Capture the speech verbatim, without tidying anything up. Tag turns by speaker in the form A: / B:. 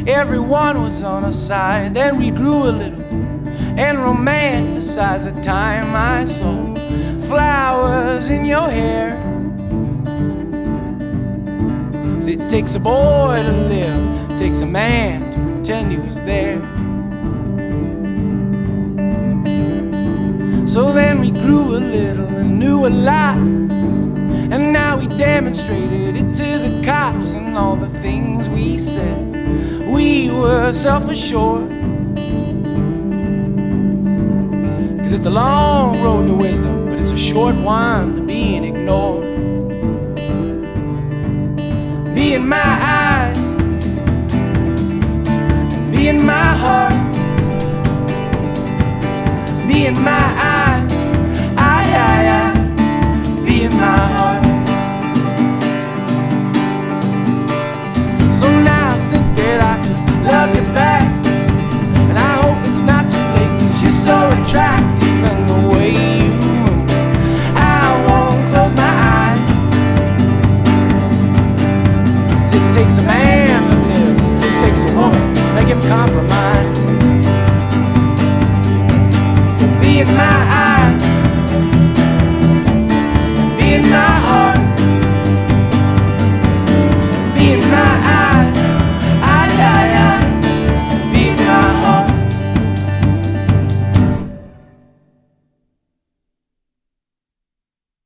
A: everyone was on our side. Then we grew a little and romanticized the time I saw flowers in your hair. 'Cause it takes a boy to live, it takes a man to pretend he was there. So then we grew a little and knew a lot, and now we demonstrated it to the cops. And all the things we said, we were self-assured. 'Cause it's a long road to wisdom, but it's a short one to being ignored. Be in my eyes, be in my heart, be in my eyes, I, I, I, be in my heart. So now I think that I could love you back, and I hope it's not too late, 'cause you're so attractive and the way you move, I won't close my eyes. 'Cause it takes a man to live, it takes a woman to make him compromise. So be in my eyes.